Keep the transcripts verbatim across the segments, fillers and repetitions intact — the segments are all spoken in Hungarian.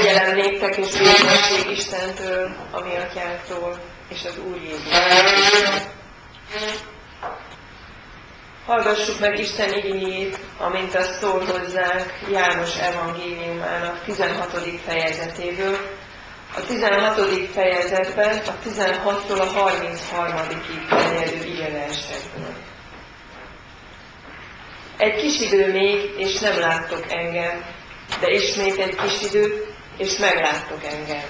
Kegyelem néktek és békesség Istentől, a mi Atyánktól, és az Úr Jézus. Hallgassuk meg Isten igéjét, amint azt szól hozzánk János evangéliumának tizenhatodik fejezetéből. A tizenhatodik fejezetben a tizenhattól a harmincharmadikig terjedő igeversekből. Egy kis idő még, és nem láttok engem, de ismét egy kis idő, és megláttok engem.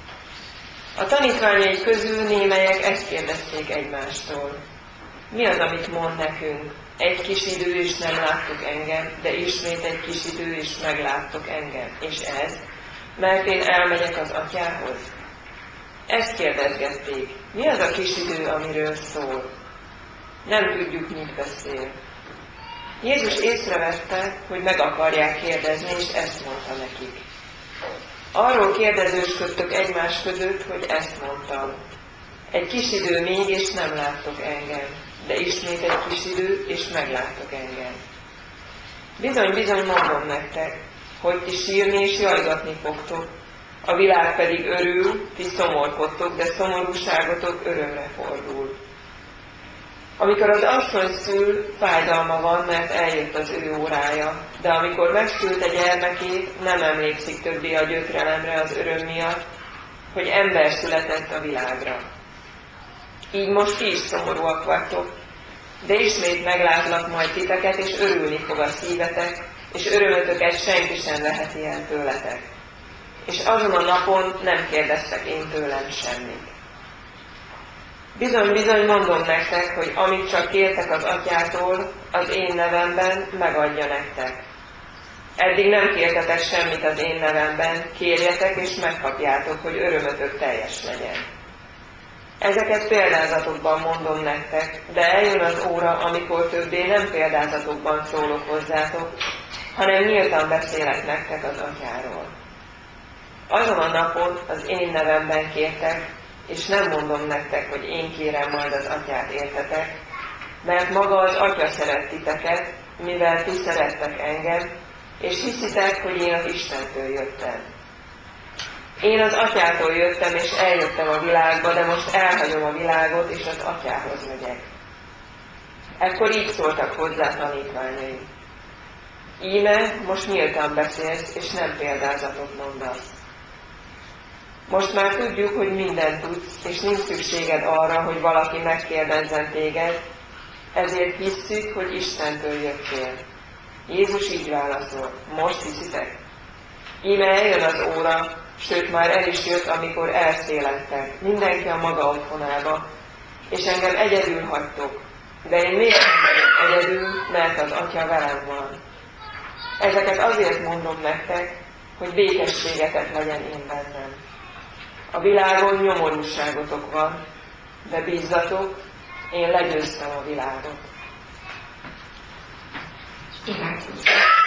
A tanítványai közül némelyek ezt kérdezték egymástól. Mi az, amit mond nekünk? Egy kis idő, és nem láttok engem, de ismét egy kis idő, és megláttok engem. És ez? Mert én elmegyek az Atyához. Ezt kérdezgették. Mi az a kis idő, amiről szól? Nem tudjuk, mit beszél. Jézus észrevette, hogy meg akarják kérdezni, és ezt mondta nekik. Arról kérdezősködtök egymás között, hogy ezt mondtam. Egy kis idő még, és nem láttok engem, de ismét egy kis idő, és megláttok engem. Bizony, bizony mondom nektek, hogy ti sírni és jajgatni fogtok, a világ pedig örül, ti szomorkodtok, de szomorúságotok örömre fordul. Amikor az asszony szül, fájdalma van, mert eljött az ő órája, de amikor megszülte gyermekét, nem emlékszik többé a gyötrelemre az öröm miatt, hogy ember született a világra. Így most ti is szomorúak vagytok, de ismét meglátlak majd titeket, és örülni fog a szívetek, és örömötöket senki sem veheti el tőletek. És azon a napon nem kérdeztek én tőlem semmit. Bizony, bizony mondom nektek, hogy amit csak kértek az Atyától, az én nevemben megadja nektek. Eddig nem kértetek semmit az én nevemben, kérjetek és megkapjátok, hogy örömötök teljes legyen. Ezeket példázatokban mondom nektek, de eljön az óra, amikor többé nem példázatokban szólok hozzátok, hanem nyíltan beszélek nektek az Atyáról. Azon a napon az én nevemben kértek, és nem mondom nektek, hogy én kérem majd az Atyát értetek, mert maga az Atya szeret titeket, mivel ti szerettek engem, és hiszitek, hogy én az Istentől jöttem. Én az Atyától jöttem, és eljöttem a világba, de most elhagyom a világot, és az Atyához megyek. Ekkor így szóltak hozzá tanítványai. Íme, most nyíltan beszélsz, és nem példázatot mondasz. Most már tudjuk, hogy mindent tudsz, és nincs szükséged arra, hogy valaki megkérdezzen téged, ezért hisszük, hogy Istentől jöttél. Jézus így válaszol, most hiszitek? Íme eljön az óra, sőt már el is jött, amikor elszélettek, mindenki a maga otthonába, és engem egyedül hagytok, de én még nem vagyok egyedül, mert az Atya velem van. Ezeket azért mondom nektek, hogy békességetek legyen én bennem. A világon nyomorúságotok van, de bízzatok, én legyőztem a világot. Imádkozunk.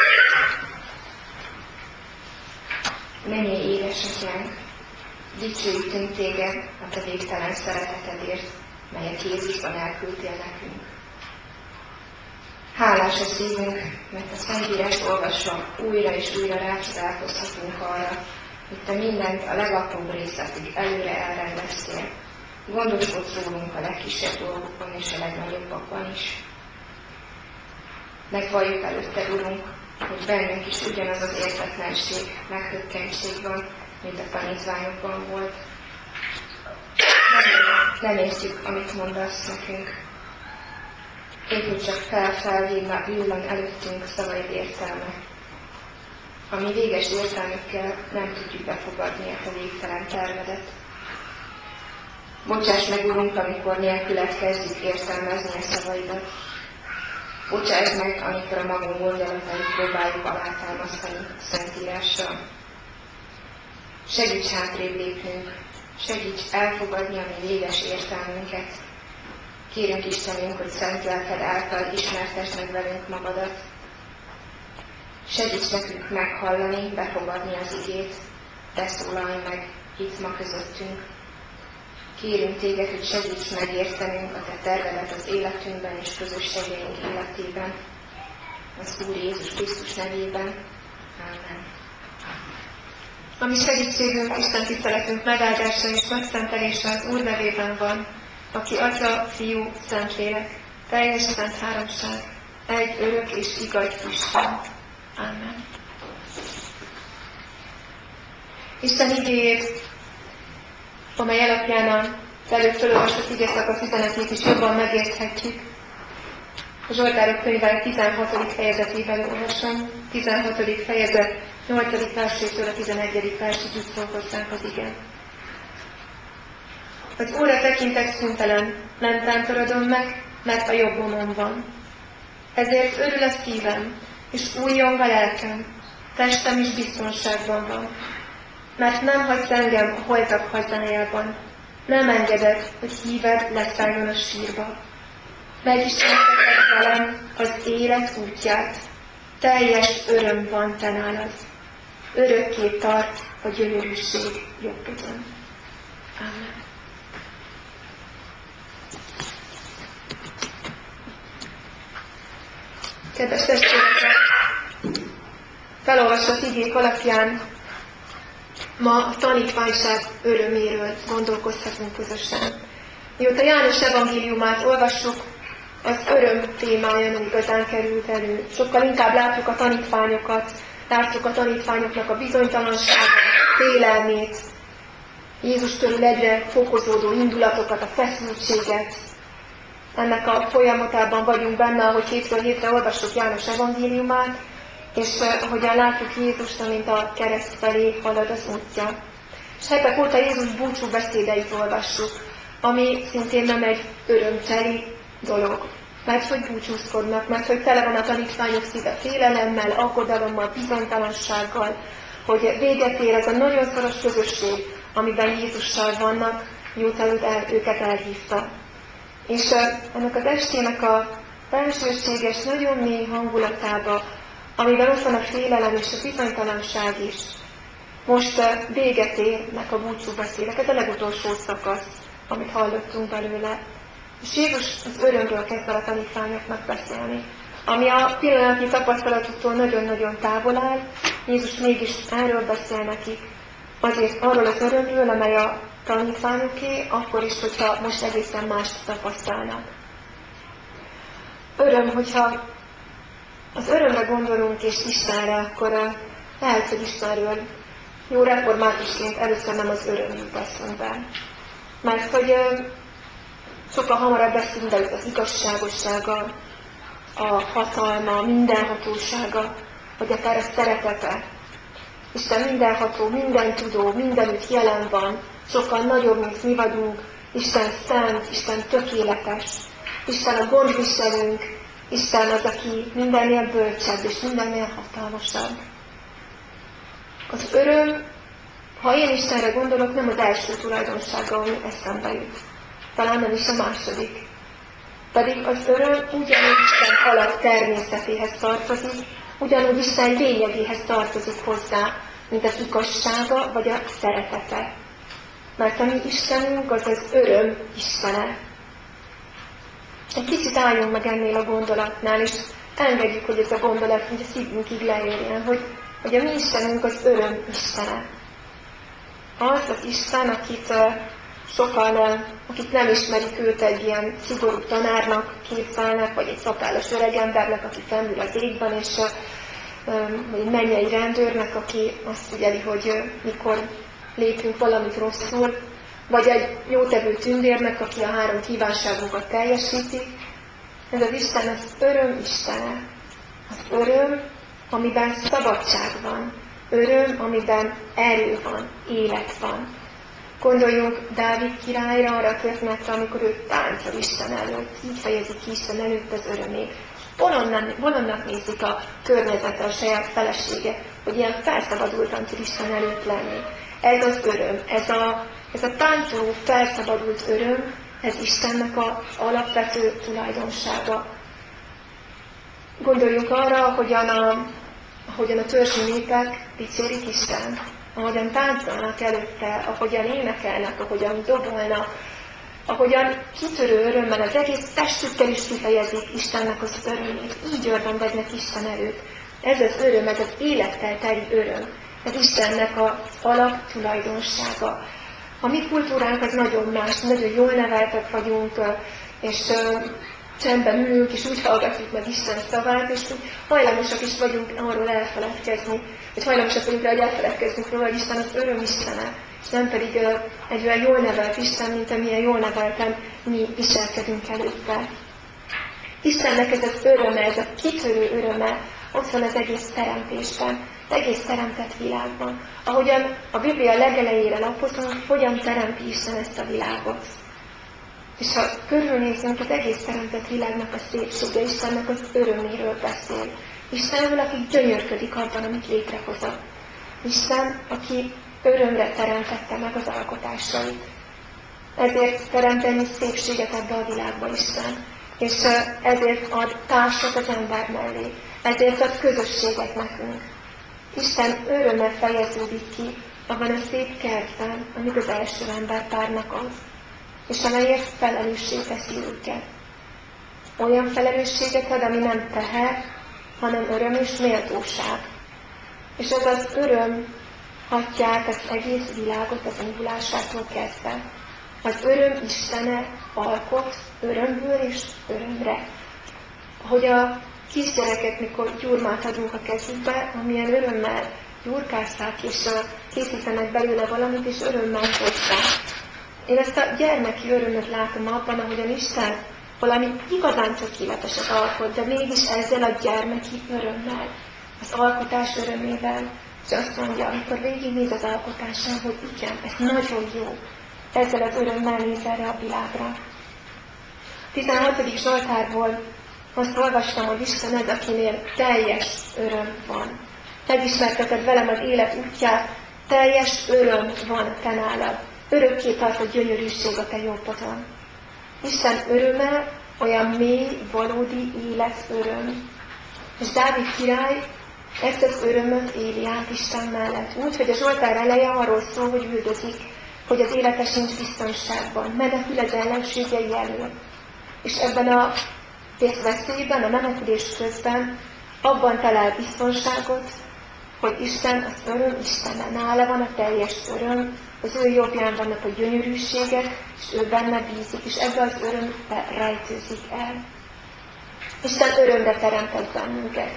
Mennyei édesatyánk, dicsőítünk téged a te végtelen szeretetedért, melyet Jézusban elküldtél nekünk. Hálás a szívünk, mert a Szentírás olvasva újra és újra rácsodálkozhatunk arra, hogy te mindent a legapróbb részletig előre elrendeztél. Gondoskodsz rólunk a legkisebb dolgokban és a legnagyobbakban is. Megvalljuk előtted, Urunk, hogy bennünk is ugyanaz az értetlenség, meghökkentség van, mint a tanítványokban volt. Nem, nem értjük, amit mondasz nekünk. Épp, hogy csak fel-fel villan előttünk szavaid értelme. Ami véges értelmükkel nem tudjuk befogadni a te végtelen tervedet. Bocsáss meg, Urunk, amikor nélküled kezdjük értelmezni a szavaidat. Bocsáss meg, amikor a magunk gondolatait próbáljuk alátámasztani a Szentírással. Segíts hátrébb lépnünk, segíts elfogadni a mi véges értelmünket. Kérünk Istenünk, hogy szent lelked által ismertesd meg velünk magadat. Segíts nekünk meghallani, befogadni az igét, te szólalj meg itt ma közöttünk. Kérünk téged, hogy segíts megértenünk a te tervedet az életünkben és közösségeink életében. Az Úr Jézus Krisztus nevében. Amen. Ami segítségünk, Isten tiszteletünk megáldása és megszentelése az Úr nevében van, aki Atya, Fiú, Szentlélek, teljes szent háromság, egy örök és igaz Isten. Amen. Isten igéjét, amely alapján az előbb felolvasott igészakasz üzenetét is jobban megérthetjük. A Zsoltárok könyve tizenhatodik fejezetében olvasom, tizenhatodik fejezet nyolcadik versétől a tizenegyedik versig így szól hozzánk az ige. Az Úrra tekintek szüntelen, nem tántorodom meg, mert a jobbomon van. Ezért örül a szívem, és újjong a lelkem, testem is biztonságban van. Mert nem hagysz engem a holtak hazájában, nem engeded, hogy híved leszálljon a sírba. Megismerteted velem az élet útját, teljes öröm van te nálad. Örökké tart a gyönyörűség jobbodon. Amen. Kedves testvérek, felolvasott igék alapján ma a tanítványság öröméről gondolkozhatunk közösen. Mióta János evangéliumát olvassuk, az öröm témája nem igazán került elő. Sokkal inkább látjuk a tanítványokat, látjuk a tanítványoknak a bizonytalanságát, félelmét, Jézus körül egyre fokozódó indulatokat, a feszültséget. Ennek a folyamatában vagyunk benne, ahogy hétről hétre olvassuk János evangéliumát, és ahogyan látjuk Jézust, amint a kereszt felé halad az útja. És hetek óta Jézus búcsú beszédeit olvassuk, ami szintén nem egy örömteli dolog. Mert hogy búcsúzkodnak, mert hogy tele van a tanítványok szíve félelemmel, aggodalommal, bizonytalansággal, hogy véget ér ez a nagyon szoros közösség, amiben Jézussal vannak, mióta őt el, őket elhívta. És ennek az estének a bensőséges, nagyon mély hangulatába, amiben ott van a félelem és a bizonytalanság is. Most véget érnek a búcsúbeszédek, ez a legutolsó szakasz, amit hallottunk belőle. És Jézus az örömről kezd el a tanítványoknak beszélni, ami a pillanatnyi tapasztalatuktól nagyon-nagyon távol áll. Jézus mégis erről beszél nekik, azért arról az örömről, amely a tanítványoké, akkor is, hogyha most egészen mást tapasztalnak. Öröm, hogyha az örömre gondolunk és Istenre, akkor lehet, hogy Istenről jó reformátusként először nem az öröm jut eszünkbe. Mert hogy sokkal hamarabb eszünkbe jut az igazságossága, a hatalma, a mindenhatósága, vagy akár a szeretete. Isten mindenható, mindentudó, mindenütt jelen van, sokkal nagyobb, mint mi vagyunk. Isten szent, Isten tökéletes, Isten a gondviselőnk, Isten az, aki mindennél bölcsebb és mindennél hatalmasabb. Az öröm, ha én Istenre gondolok, nem az első tulajdonsága, ami eszembe jut. Talán nem is a második. Pedig az öröm ugyanúgy Isten alap természetéhez tartozik, ugyanúgy Isten lényegéhez tartozik hozzá, mint az igazsága vagy a szeretete. Mert a mi Istenünk az az öröm Istene. Egy kicsit álljunk meg ennél a gondolatnál, és engedjük, hogy ez a gondolat úgy a szívünkig leérjen, hogy, hogy a mi Istenünk az öröm Istene. Az az Isten, akit uh, sokan, uh, akik nem ismerik őt, egy ilyen szigorú tanárnak képzelnek, vagy egy szakállas öregembernek, aki fennül az égben, és uh, um, vagy egy mennyei rendőrnek, aki azt figyeli, hogy uh, mikor lépünk valamit rosszul, vagy egy jótevő tündérnek, aki a három kívánságunkat teljesíti. Ez az Isten az öröm Istene. Az öröm, amiben szabadság van. Öröm, amiben erő van, élet van. Gondoljunk Dávid királyra, arra a történetre, amikor ő táncol Isten előtt, így fejezi ki Isten előtt az örömét. Bolondnak nézik a környezete, a saját felesége, hogy ilyen felszabadultan tud Isten előtt lenni. Ez az öröm, ez a, ez a táncoló, felszabadult öröm, ez Istennek az alapvető tulajdonsága. Gondoljunk arra, ahogyan a, ahogyan a törzsi népek dicsérik Istent, ahogyan táncolnak előtte, ahogyan énekelnek, ahogyan dobolnak, ahogyan kitörő örömmel az egész testükkel is kifejezik Istennek az örömét. Így örvendeznek Isten előtt. Ez az öröm, ez az élettel teli öröm. Ez Istennek az alap tulajdonsága. A mi kultúránk az nagyon más, nagyon jól neveltek vagyunk, és csendben ülünk, és úgy hallgatjuk meg Isten szavát, és úgy hajlamosak is vagyunk arról elfeledkezni, vagy hajlamosak vagyunk rá, hogy elfeledkezzünk róla, hogy Isten az öröm Istene, és nem pedig egy olyan jól nevelt Isten, mint amilyen jól nevelten mi viselkedünk előtte. Istennek ez az öröme, ez a kitörő öröme, ott van az egész teremtésben, az egész teremtett világban. Ahogyan a Biblia legelejére lapozunk, hogyan teremti Isten ezt a világot. És ha körülnézünk, az egész teremtett világnak a szépsége, Istennek az öröméről beszél. Istenről, aki gyönyörködik abban, amit létrehozott. Isten, aki örömre teremtette meg az alkotásait. Ezért teremt ennyi szépséget ebbe a világba Isten. És ezért ad társat az ember mellé. Ezért ad közösséget nekünk. Isten öröme fejeződik ki abban a szép kertben, amit az első emberpárnak ad, és amelyért felelőssé teszi őket. Olyan felelősséget ad, ami nem teher, hanem öröm és méltóság. És ez az öröm hatja át az egész világot az indulásától kezdve. Az öröm Istene alkot örömből és örömre. Ahogy a kisgyerekek, mikor gyurmát adunk a kezükbe, amilyen örömmel gyurkásszák, és készítenek belőle valamit, és örömmel hozzá. Én ezt a gyermeki örömöt látom abban, ahogyan Isten valami igazán tökéleteset alkot, de mégis ezzel a gyermeki örömmel, az alkotás örömével, és azt mondja, amikor végignéz az alkotásán, hogy igen, ez nagyon jó, ezzel az örömmel néz erre a világra. tizenhatodik Zsoltárból azt olvastam, hogy Isten az, akinél teljes öröm van. Megismerteted velem az élet útját, teljes öröm van te nálad. Örökké tart a gyönyörűség a te jobbodon. Isten öröme olyan mély, valódi élet öröm. És Dávid király ezt az örömöt éli át Isten mellett. Úgy, hogy a Zsoltár eleje arról szól, hogy üldözik, hogy az élete sincs biztonságban, menekül az ellenségei elől. És ebben a veszélyben, a menekülés közben abban talál biztonságot, hogy Isten az öröm Istene, nála van a teljes öröm, az ő jobbján vannak a gyönyörűségek, és ő benne bízik, és ebbe az örömbe rejtőzik el. Isten örömre teremtett bennünket.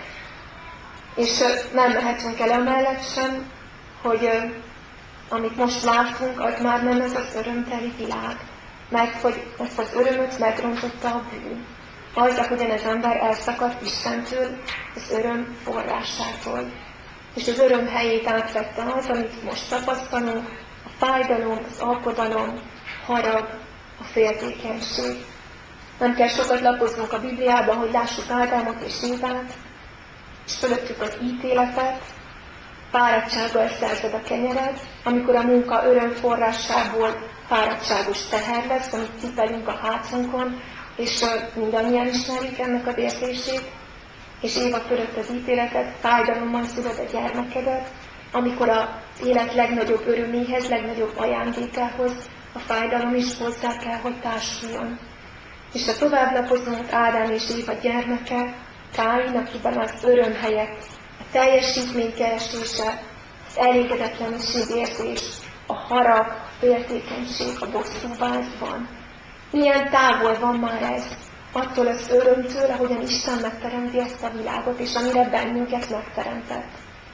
És nem mehetünk el amellett sem, hogy amit most látunk, az már nem ez az örömteli világ, mert hogy ezt az örömöt megrontotta a bűn. Az, ahogyan az ember elszakadt Istentől, az öröm forrásától. És az öröm helyét átvette az, amit most tapasztalunk, a fájdalom, az alkodalom, harag, a féltékenység. Nem kell sokat lapoznunk a Bibliában, hogy lássuk Ádámot és Évát, és fölöttük az ítéletet, fáradtsággal szerzed a kenyered, amikor a munka örömforrásából fáradtságos teher lesz, amit cipelünk a hátunkon, és mindannyian ismerjük ennek az érzését, és Éva fölött az ítéletet, fájdalommal szülöd a gyermekedet, amikor az élet legnagyobb öröméhez, legnagyobb ajándékához a fájdalom is hozzá kell, hogy társuljon. És ha tovább lapozunk Ádám és Éva gyermeke, Káin, akiben az öröm helyett a teljesítmény keresése, az elégedetlenség érzés, a harag, a féltékenység, a bosszúvágy van. Milyen távol van már ez attól az örömtől, ahogyan Isten megteremti ezt a világot, és amire bennünket megteremtett.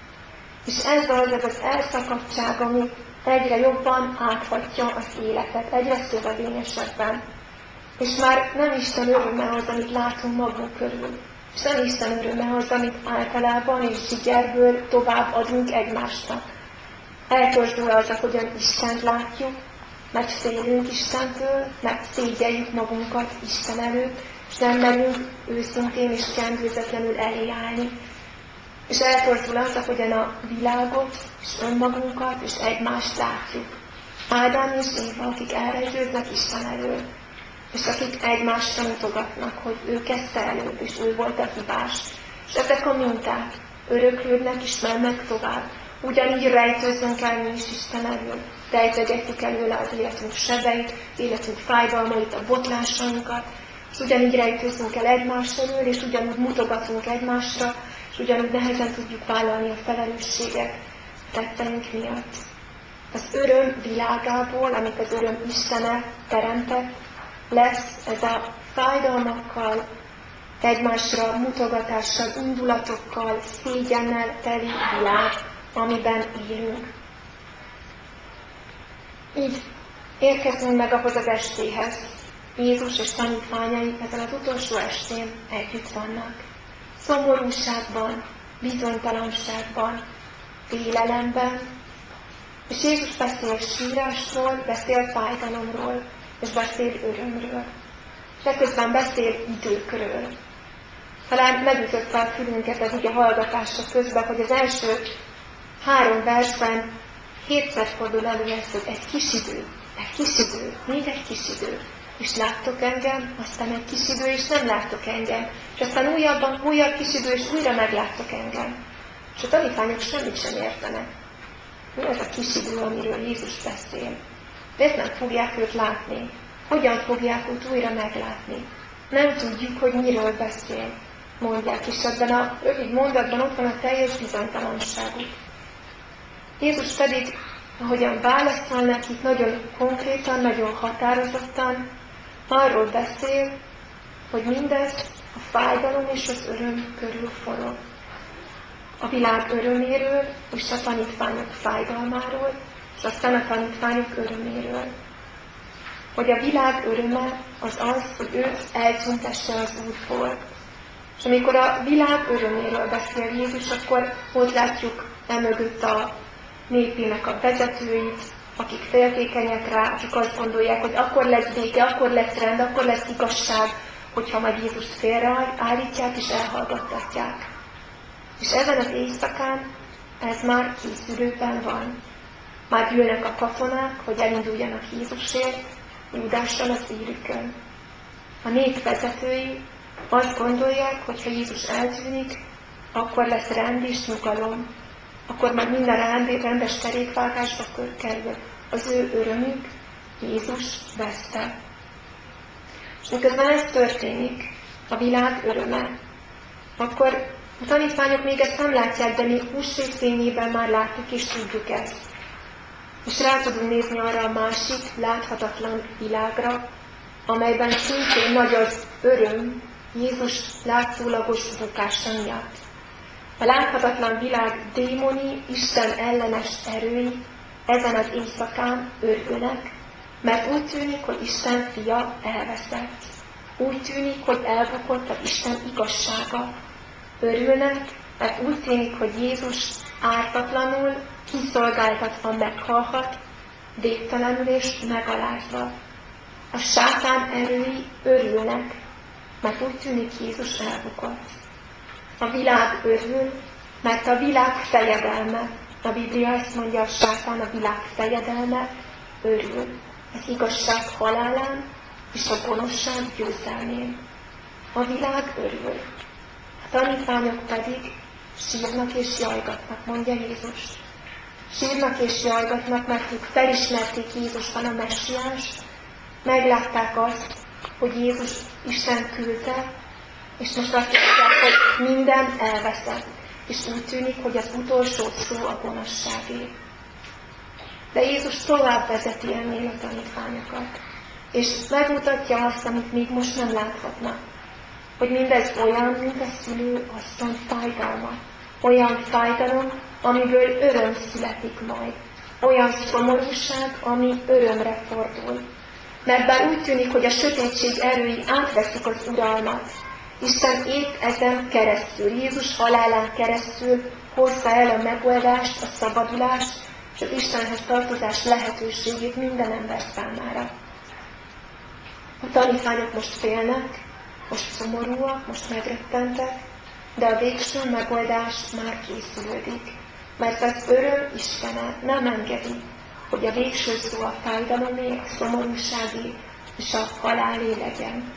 És ez az, ez az elszakadtság, ami egyre jobban áthatja az életet, egyre szövevényesebben. És már nem Isten öröme az, amit látunk magunk körül. És nem Isten öröme az, amit általában és zsigerből tovább adunk egymásnak. Eltorzul az, ahogyan Istent látjuk, mert félünk Istentől, mert szégyeljük magunkat Isten előtt, és nem merünk őszintén és kendőzetlenül elé állni. És eltorzul az, ahogyan a világot, és önmagunkat, és egymást látjuk. Ádám és Éva, akik elrejtőznek Isten elől, és akik egymásra mutogatnak, hogy ő kezdte előbb, és ő volt a hibás. És ezek a minták öröklődnek, és mennek tovább. Ugyanígy rejtőzzünk el mi is Isten elől. Rejtegetjük előle az életünk sebeit, életünk fájdalmait, a botlásainkat, és ugyanígy rejtőzzünk el egymás elől, és ugyanúgy mutogatunk egymásra, és ugyanúgy nehezen tudjuk vállalni a felelősséget. tetteink miatt. Az öröm világából, amit az öröm Istene teremtett, lesz ez a fájdalmakkal, egymásra mutogatással, indulatokkal, szégyennel teli világ, amiben élünk. Így érkezünk meg ahhoz az estéhez. Jézus és tanítványai ezen az utolsó estén együtt vannak. Szomorúságban, bizonytalanságban, félelemben, és Jézus beszél sírásról, beszél fájdalomról, és beszél örömről. És ekközben beszél időkről. Talán megütötte a fülünket az ige hallgatása közben, hogy az első három versben hétszer fordul elő ez, hogy egy kis idő, egy kis idő, még egy kis idő. És láttok engem, aztán egy kis idő, és nem láttok engem. És aztán újabban, újabb kis idő, és újra megláttok engem. És a tanítványok semmit sem értenek. Mi az a kis idő, amiről Jézus beszél? Miért nem fogják őt látni? Hogyan fogják őt újra meglátni? Nem tudjuk, hogy miről beszél, mondják, és ebben a rövid mondatban ott van a teljes bizonytalanságuk. Jézus pedig, ahogyan válaszol nekik, nagyon konkrétan, nagyon határozottan arról beszél, hogy mindez a fájdalom és az öröm körül forog. A világ öröméről és a tanítványok fájdalmáról, és aztán a tanítványok öröméről. Hogy a világ öröme az az, hogy őt eltüntesse az Úrból. És amikor a világ öröméről beszél Jézus, akkor ott látjuk emögött a népének a vezetőit, akik féltékenyek rá, akik azt gondolják, hogy akkor lesz béke, akkor lesz rend, akkor lesz igazság, hogyha majd Jézust félreállítják és elhallgattatják. És ezen az éjszakán ez már készülőben van. Már gyűlnek a katonák, hogy elinduljanak Jézusért, Júdással az élükön. A nép vezetői azt gondolják, hogy ha Jézus eltűnik, akkor lesz rend és nyugalom. Akkor már minden rendes kerékvágásba kerül. Az ő örömük Jézus veszte. És miközben ez történik, a világ öröme, akkor a tanítványok még ezt nem látják, de mi húsvét fényében már látjuk és tudjuk ezt. És rá tudunk nézni arra a másik, láthatatlan világra, amelyben szintén nagy az öröm Jézus látszólagos bukása miatt. A láthatatlan világ démoni, Isten ellenes erői ezen az éjszakán örülnek, mert úgy tűnik, hogy Isten fia elveszett. Úgy tűnik, hogy elbukott az Isten igazsága. Örülnek, mert úgy tűnik, hogy Jézus ártatlanul, kiszolgáltatva meghalhat, végtelenül és megalázva. A sátán erői örülnek, mert úgy tűnik, Jézus elbukott. A világ örül, mert a világ fejedelme, a Biblia ezt mondja, a sátán, a világ fejedelme örül. Az igazság halálán és a gonoszság győzelmén. A világ örül. A tanítványok pedig sírnak és jajgatnak, mondja Jézus. Sírnak és jajgatnak, mert ők felismerték Jézusban a messiást, meglátták azt, hogy Jézus Isten küldte, és most azt mondják, hogy minden elveszett, és úgy tűnik, hogy az utolsó szó a gonoszságé. De Jézus tovább vezeti ennél a tanítványokat, és megmutatja azt, amit még most nem láthatnak, hogy mindez olyan, mint a szülő asszony fájdalma. Olyan fájdalom, amiből öröm születik majd. Olyan szomorúság, ami örömre fordul. Mert bár úgy tűnik, hogy a sötétség erői átveszik az uralmat, Isten épp ezen keresztül, Jézus halálán keresztül hozza el a megoldást, a szabadulást, és az Istenhez tartozás lehetőségét minden ember számára. A tanítványok most félnek, most szomorúak, most megrettentek, de a végső megoldás már készülődik. Mert az öröm Istene nem engedi, hogy a végső szó a fájdalomé, a szomorúságé és a halálé legyen.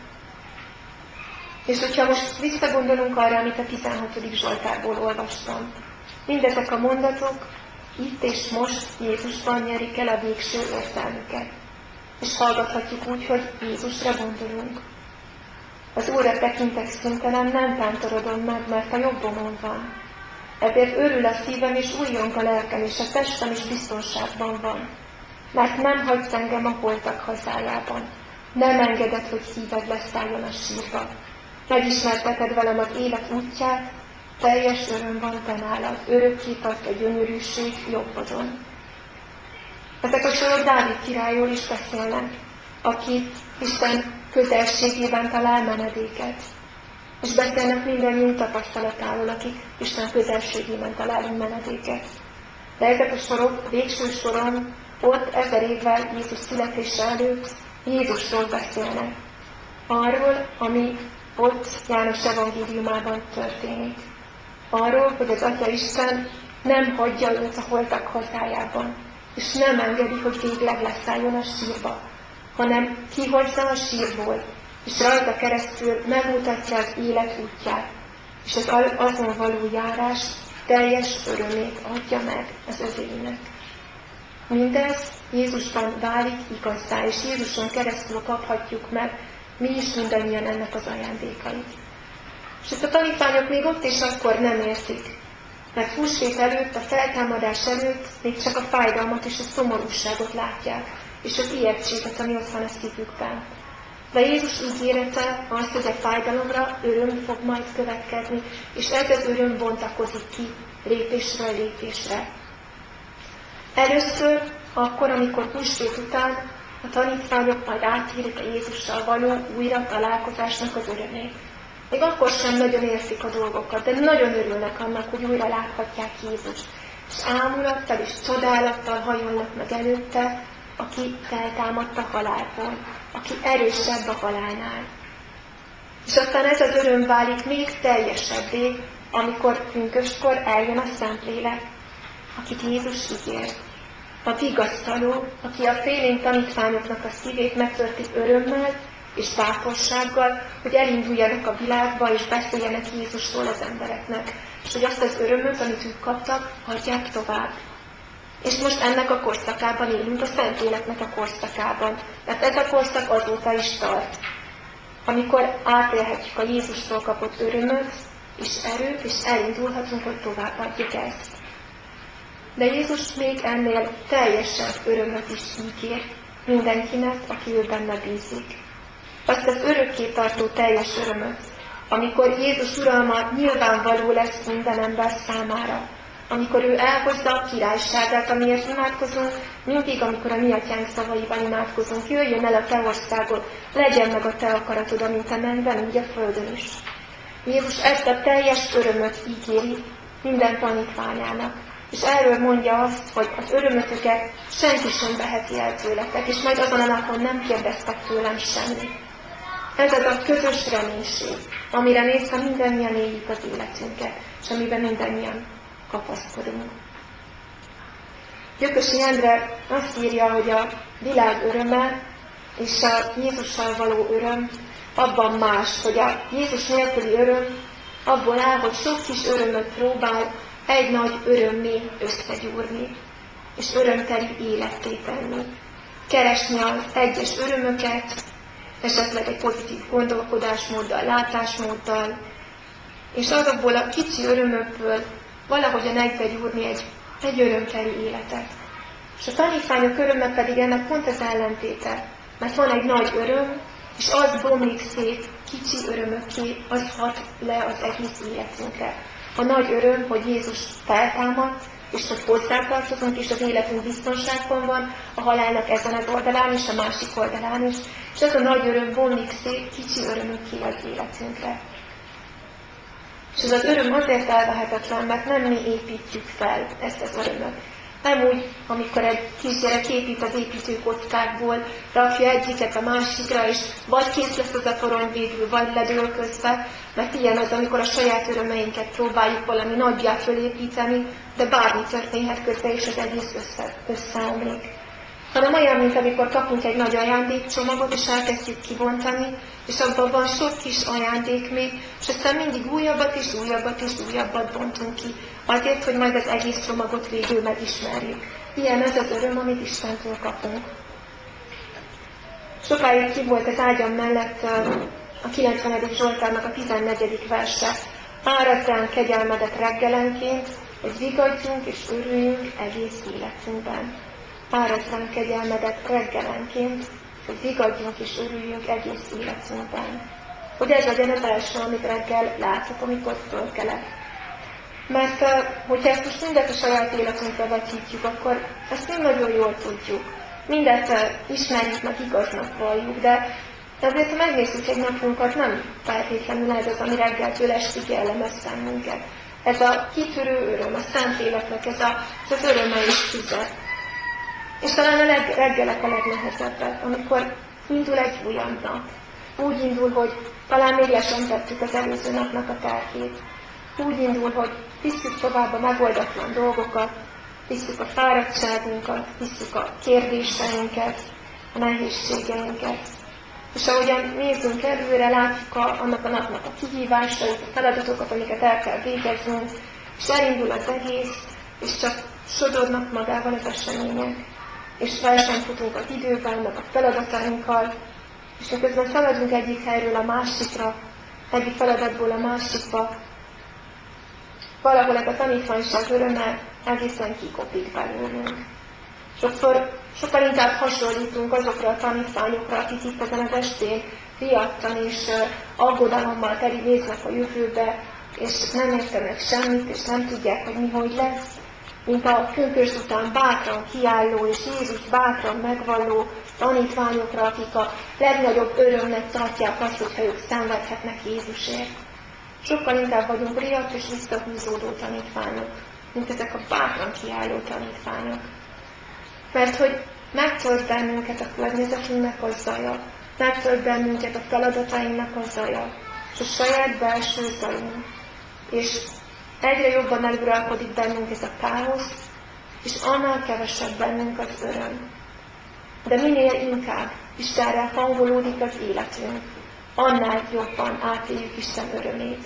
És hogyha most visszagondolunk arra, amit a tizenhatodik Zsoltárból olvastam, mindezek a mondatok itt és most Jézusban nyerik el a végső értelmüket. És hallgathatjuk úgy, hogy Jézusra gondolunk. Az Úrra tekintek szüntelen, nem tántorodom meg, mert a jobbomon van. Ezért örül a szívem, és újjong a lelkem, és a testem is biztonságban van. Mert nem hagysz engem a holtak hazájában. Nem engeded, hogy szíved leszálljon a sírba. Megismerteted velem az élet útját, teljes öröm van te nálad, örökké tart a gyönyörűség jobbodon. Ezek a sorok Dávid királyról is beszélnek, aki Isten közelségében talál menedéket. És beszélnek mindannyiunk tapasztalatáról, akik Isten közelségében találunk menedéket. De ezek a sorok végső soron ott ezer évvel Jézus születése előtt Jézusról beszélnek. Arról, ami ott János evangéliumában történik. Arról, hogy az Atya Isten nem hagyja őt a holtak hazájában, és nem engedi, hogy végleg leszálljon a sírba, hanem kihozza a sírból, és rajta keresztül megmutatja az élet útját, és az azon való járás teljes örömét adja meg az övéinek. Mindez Jézusban válik igazzá, és Jézuson keresztül kaphatjuk meg mi is mindannyian ennek az ajándékait. És ezt a tanítványok még ott és akkor nem értik, mert húsvét előtt, a feltámadás előtt még csak a fájdalmat és a szomorúságot látják, és az ijegységet, ami ott van a szívükben. De Jézus ígérete az, hogy a fájdalomra öröm fog majd következni, és ez az öröm bontakozik ki lépésről lépésre. Először, akkor, amikor húsvét után a tanítványok majd átérik a Jézussal való újra találkozásnak az örömét. Még akkor sem nagyon értik a dolgokat, de nagyon örülnek annak, hogy újra láthatják Jézust. És ámulattal és csodálattal hajolnak meg előtte, aki feltámadt a halálból, aki erősebb a halálnál. És aztán ez az öröm válik még teljesebbé, amikor pünköstkor eljön a Szentlélek, akit Jézus ígér. A vigasztaló, aki a félénk tanítványoknak a szívét megtölti örömmel és bátorsággal, hogy elinduljanak a világba és beszéljenek Jézusról az embereknek, és hogy azt az örömöt, amit ők kaptak, adják tovább. És most ennek a korszakában élünk, a Szentléleknek a korszakában, mert ez a korszak azóta is tart, amikor átélhetjük a Jézustól kapott örömöt és erőt, és elindulhatunk, hogy továbbadjuk ezt. De Jézus még ennél teljesebb örömöt is ígér mindenkinek, aki ő benne bízik. Azt az örökké tartó teljes örömöt, amikor Jézus uralma nyilvánvaló lesz minden ember számára, amikor ő elhozza a királyságát, amiért imádkozunk, mindig, amikor a mi atyánk szavaival imádkozunk, jöjjön el a te országod, legyen meg a te akaratod, amint a mennyben, úgy a földön is. Jézus ezt a teljes örömöt ígéri minden tanítványának, és erről mondja azt, hogy az örömötöket senki sem veheti el tőletek, és majd azon a napon nem kérdeztek tőlem semmit. Ez az a közös reménység, amire nézve mindannyian éljük az életünket, és amiben mindannyian kapaszkodunk. Gyökösi Endre azt írja, hogy a világ öröme és a Jézussal való öröm abban más, hogy a Jézus nélküli öröm abból áll, hogy sok kis örömöt próbál egy nagy örömmé összegyúrni, és örömteli életté tenni. Keresni az egyes örömöket, esetleg egy pozitív gondolkodásmóddal, látásmóddal, és azokból a kicsi örömökből valahogyan egybegyúrni egy, egy örömteli életet. És a tanítványok öröme pedig ennek pont az ellentéte, mert van egy nagy öröm, és az bomlik szét kicsi örömökké, az hat le az egész életünkre. A nagy öröm, hogy Jézus feltámadt, és hogy hozzátartozunk, és az életünk biztonságban van, a halálnak ezen az oldalán és a másik oldalán is, és ez a nagy öröm bomlik szét kicsi örömökké az életünkre. És ez az öröm azért elvehetetlen, mert nem mi építjük fel ezt az örömöt. Nem úgy, amikor egy kisgyerek épít az építőkockákból, rakja egyiket a másikra, és vagy kész lesz az a torony végül, vagy ledől közbe, mert ilyen az, amikor a saját örömeinket próbáljuk valami nagyjá fölépíteni, de bármi történhet közbe, és az egész össze, összeomlik. Hanem olyan, mint amikor kapunk egy nagy ajándékcsomagot, és elkezdjük kibontani, és abban van sok kis ajándék még, és aztán mindig újabbat és újabbat és újabbat bontunk ki, azért, hogy majd az egész csomagot végül megismerjük. Ilyen ez az öröm, amit Istentől kapunk. Sokáig ki volt az ágyam mellett a kilencvenedik Zsoltárnak a tizennegyedik verse, Árad ránk kegyelmedet reggelenként, hogy vigadjunk és örüljünk egész életünkben. Árad ránk kegyelmedet reggelenként, hogy vigadjunk és örüljünk egész életünkben. Hogy ez legyen az első, amit reggel látok, amikor fölkelek. Mert hogyha ezt most mindet a saját életünkre vetítjük, akkor ezt mind nagyon jól tudjuk. Mindet ismerjük, meg igaznak valljuk, de azért, ha megnézzük egy napunkat, nem feltétlenül ez az, ami reggeltől estig jellemez bennünket. Ez a kitörő öröm, a Szentléleknek, ez, a, ez az örömmel is tüzet. És talán a leg, reggelek a legnehezebbek, amikor indul egy újabb nap. Úgy indul, hogy talán még le sem tettük az előző napnak a terhét. Úgy indul, hogy visszük tovább a megoldatlan dolgokat, visszük a fáradtságunkat, visszük a kérdéseinket, a nehézségeinket. És ahogyan nézzünk előre, látjuk a, annak a napnak a kihívásait, a feladatokat, amiket el kell végeznünk, és elindul az egész, és csak sodornak magával az események. És versenyfutunk az idővel, meg a feladatainkkal, és miközben szaladunk egyik helyről a másikra, egyik feladatból a másikba, valahol ez a tanítványság öröme egészen kikopik belőlünk. Sokszor sokkal inkább hasonlítunk azokra a tanítványokra, akik itt ezen az estén riadtan és aggodalommal teli néznek a jövőbe, és nem értenek semmit, és nem tudják, hogy mi hogy lesz, mint a könkös után bátran kiálló és Jézus bátran megvalló tanítványokra, akik a legnagyobb örömnek tartják azt, hogyha ők szenvedhetnek Jézusért. Sokkal inkább vagyunk riadt és visszahúzódó tanítványok, mint ezek a bátran kiálló tanítványok. Mert hogy megtölt bennünket a környezetünknek a zaja, megtölt bennünket a feladatainknak a zaja, és a saját belső zajunk. És egyre jobban eluralkodik bennünk ez a káosz, és annál kevesebb bennünk az öröm. De minél inkább Istenre hangolódik az életünk, annál jobban átéljük Isten örömét.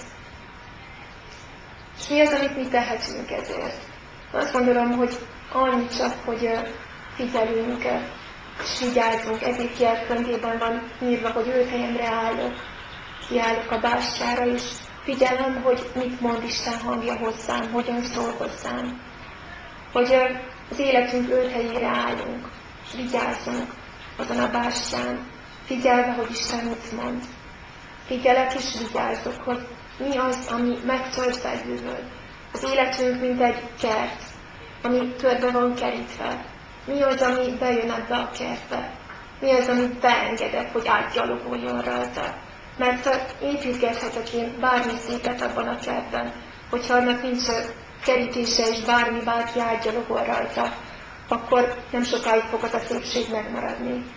És mi az, amit mi tehetünk ezért? Azt gondolom, hogy annyi csak, hogy figyelünk és vigyázzunk. Ezékiel könyvében van írva, hogy ő helyemre állok, kiállok a bástyára, és figyelem, hogy mit mond Isten hangja hozzám, hogyan szól hozzám. Hogy az életünk őrhelyére állunk, és vigyázzunk azon a bástyán, figyelve, hogy Isten mit mond. Figyelek és vigyázzok, hogy mi az, ami megtölt belülről. Az életünk, mint egy kert, ami körbe van kerítve. Mi az, ami bejön ebbe a kertbe? Mi az, amit beengedek, hogy átgyalogoljon rajta? Mert építgethetek én bármi szépet abban a kertben, hogyha annak nincs kerítése és bármi bárki átgyalogol rajta, akkor nem sokáig fog az a szépség megmaradni.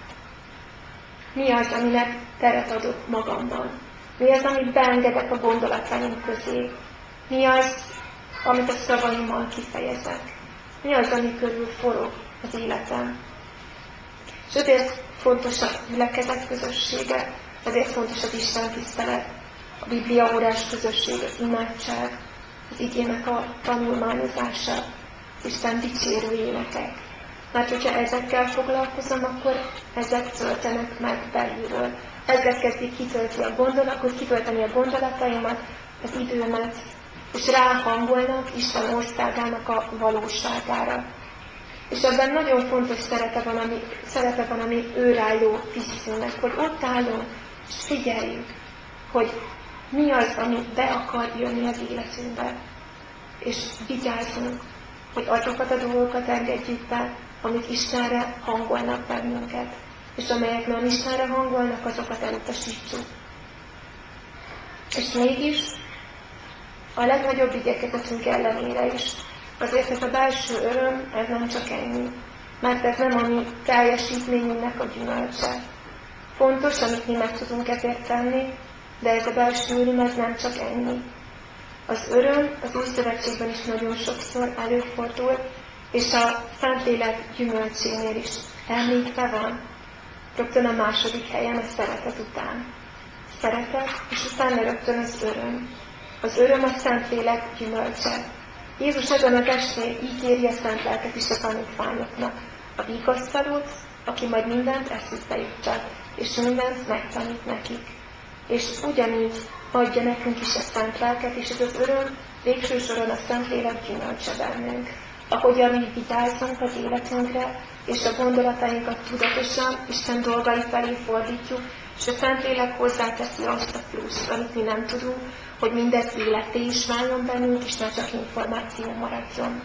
Mi az, aminek teret adok magamban? Mi az, amit beengedek a gondolataim közé? Mi az, amit a szavaimmal kifejezek? Mi az, ami körül forog az életem? És ezért fontos a gyülekezet közössége, ezért fontos az Isten tisztelet, a Biblia órás közösség, az imádság, az igének a tanulmányozása, az Isten dicsérő énekek. Mert hogyha ezekkel foglalkozom, akkor ezek töltenek meg belülről. Ezek kezdik kitölteni a gondolatokat, kitölteni a gondolataimat, az időmet, és ráhangolnak Isten országának a valóságára. És ebben nagyon fontos szerepe van, ami, szerepe van, ami őrálló tisztünknek, hogy ott állunk, és figyeljük, hogy mi az, ami be akar jönni az életünkbe. És vigyázzunk, hogy azokat a dolgokat engedjük be, amik Istenre hangolnak bennünket, és amelyek nem Istenre hangolnak, azokat elutasítsuk. És mégis a legnagyobb igyekezetünk ellenére is azért ez a belső öröm, ez nem csak ennyi, mert ez nem a mi teljesítményünknek a gyümölcse. Fontos, amit mi meg tudunk ezért tenni, de ez a belső öröm, ez nem csak ennyi. Az öröm az Új Szövetségben is nagyon sokszor előfordul, és a Szentlélek gyümölcsénél is említve van, rögtön a második helyen a szeretet után. Szeretet, és utána rögtön az öröm. Az öröm a Szentlélek gyümölcse. Jézus ezen az estén ígéri a Szent Lelket is a tanítványoknak, a vigasztalót, aki majd mindent eszükbe juttat, és mindent megtanít nekik. és ugyanígy adja nekünk is a szent lelket, és ez az öröm végső soron a Szentlélek gyümölcse bennünk. Ahogyan mi vigyázzunk az életünkre, és a gondolatainkat tudatosan Isten dolgai felé fordítjuk, és a Szentlélek hozzáteszi azt a pluszt, amit mi nem tudunk, hogy mindez életé is váljon bennünk, és ne csak információ maradjon.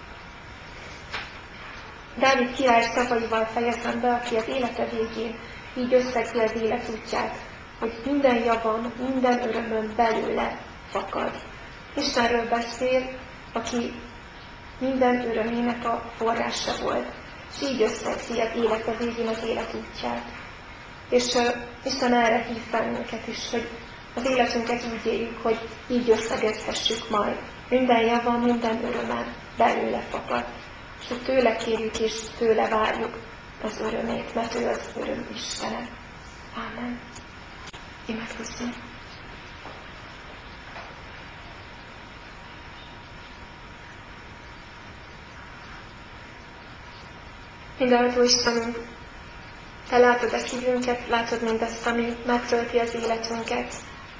Dávid király szavaival fejezem be, aki az élete végén így összegzi az élet útját, hogy minden javan, minden örömön belőle fakad. Istenről beszél, aki minden örömének a forrása volt, és így összegzi az élete végén az élet útját. És uh, Isten erre hív bennünket is, hogy az életünket úgy éljük, hogy így összegezhessük majd. Minden javan, minden örömen belőle fakad. És hogy tőle kérjük és tőle várjuk az örömét, mert ő az öröm Istene. Ámen. Imádkozzunk. Mindenható Istenünk, Te látod a szívünket, látod mindazt, ami megtölti az életünket.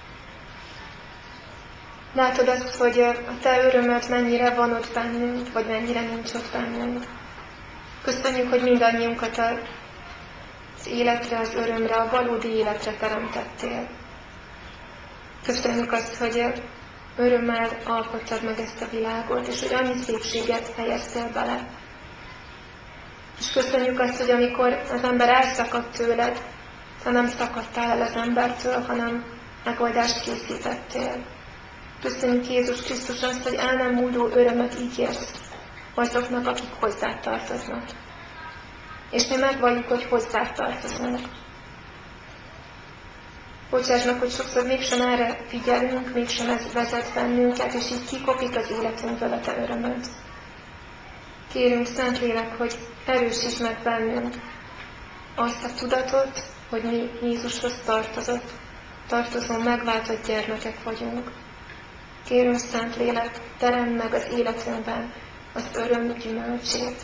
Látod azt, hogy a Te örömöd mennyire van ott bennünk, vagy mennyire nincs ott bennünk. Köszönjük, hogy mindannyiunkat az életre, az örömre, a valódi életre teremtettél. Köszönjük azt, hogy örömmel alkottad meg ezt a világot, és hogy annyi szépséget helyeztél bele. És köszönjük azt, hogy amikor az ember elszakadt tőled, te nem szakadtál el az embertől, hanem megoldást készítettél. Köszönjük Jézus Krisztus azt, hogy el nem múló örömet ígérsz azoknak, akik hozzá tartoznak. És mi megvalljuk, hogy hozzá tartozunk. Bocsáss meg, hogy sokszor mégsem erre figyelünk, mégsem ez vezet bennünket, és így kikopik az életünkből a Te örömöd. Kérünk, Szentlélek, hogy erősíts meg bennünk azt a tudatot, hogy mi Jézushoz tartozott, tartozó, megváltott gyermekek vagyunk. Kérünk, Szentlélek, teremd meg az életünkben az öröm gyümölcsét.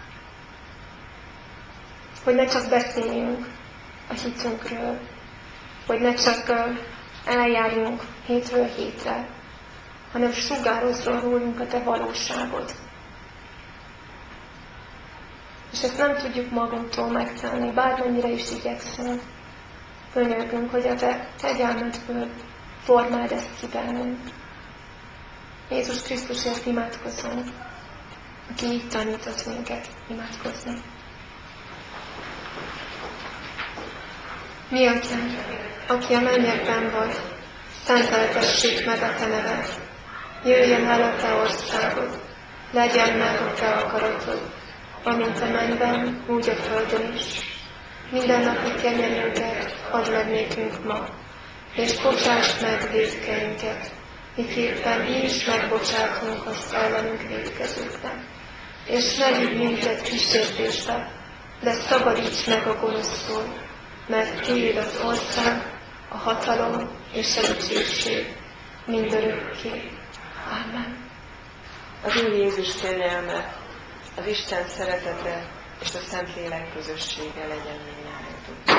Hogy ne csak beszéljünk a hitünkről, hogy ne csak eljárjunk hétről hétre, hanem sugározzon rólunk a Te valóságod. És ezt nem tudjuk magunktól megtenni, bármennyire is igyekszünk. Könyörgünk, hogy a Te kegyelmedből formáld ezt ki bennünk. Jézus Krisztusért imádkozunk, aki így tanított minket imádkozni. Mi Atyánk, aki a mennyekben vagy, szenteltessék meg a Te neved. Jöjjön el a Te országod, legyen meg a Te akaratod, amint a mennyben, úgy a földön is. Minden napi kenyerünket add meg nékünk ma, és bocsáss meg vétkeinket, miképpen mi is megbocsátunk az ellenünk vétkezőknek. És ne vigy minket kísértésbe, de szabadíts meg a gonosztól, mert Tiéd az ország, a hatalom és a dicsőség mindörökké. Amen. Az Úr Jézus kegyelme, az Isten szeretete és a Szentlélek közössége legyen mindannyiunknak.